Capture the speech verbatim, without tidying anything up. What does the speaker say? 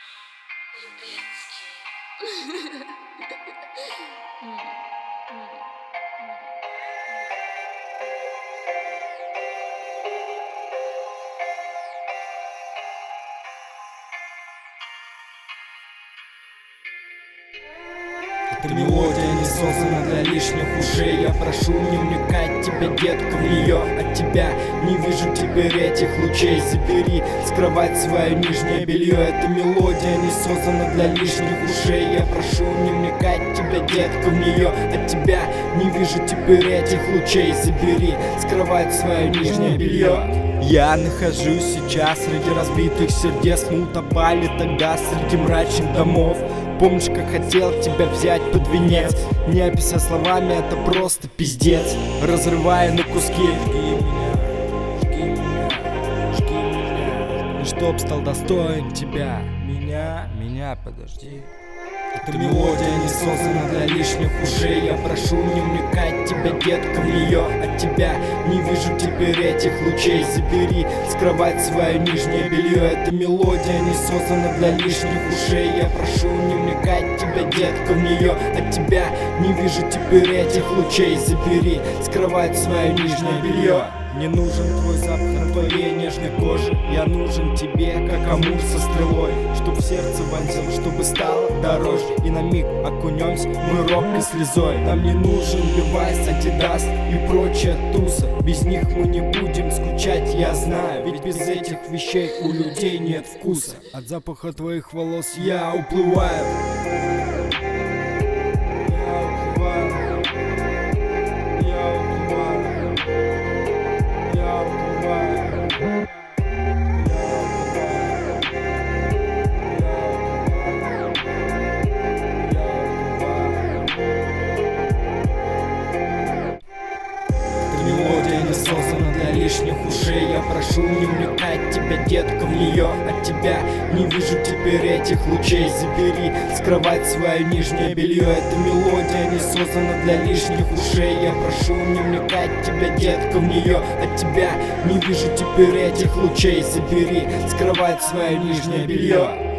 Детский. Эта мелодия не создана для лишних ушей. Я прошу не вникать тебя, детка, в нее. От тебя не вижу теперь этих лучей. Забери с кровать свое нижнее белье. Эта мелодия не создана для лишних ушей. Я прошу не вникать тебя, детка, в нее. От тебя не вижу теперь этих лучей. Забери с кровать свое нижнее белье. Я нахожусь сейчас среди разбитых сердец. Мы утопали тогда среди мрачных домов. Помнишь, как хотел тебя взять под венец? Не описать словами, это просто пиздец. Разрывая на куски. Жги меня, жги меня, жги меня. И чтоб стал достоин тебя. Меня, меня, подожди. Эта мелодия не создана для лишних ушей. Я прошу не вникать тебя, детка, в нее. От тебя не вижу теперь этих лучей. Забери с кровать свое нижнее белье. Эта мелодия не создана для лишних ушей. Я прошу не вникать тебя, детка, в нее. От тебя не вижу теперь этих лучей. Забери с кровать свое нижнее белье. Не нужен твой запах на твоей нежной коже. Я нужен тебе, как амур со стрелой, чтоб в сердце вонзил, чтобы стало дороже. И на миг окунемся мы робкой слезой. Нам не нужен Levi's, Adidas и прочая туса. Без них мы не будем скучать, я знаю. Ведь без этих вещей у людей нет вкуса. От запаха твоих волос я уплываю. Создана для лишних ушей. Я прошу не вникать тебя, детка, в нее. От тебя не вижу теперь этих лучей. Забери с кровать свое нижнее белье. Эта мелодия не создана для лишних ушей. Я прошу не вникать тебя, детка, в нее. От тебя не вижу теперь этих лучей. Забери с кровать свое нижнее белье.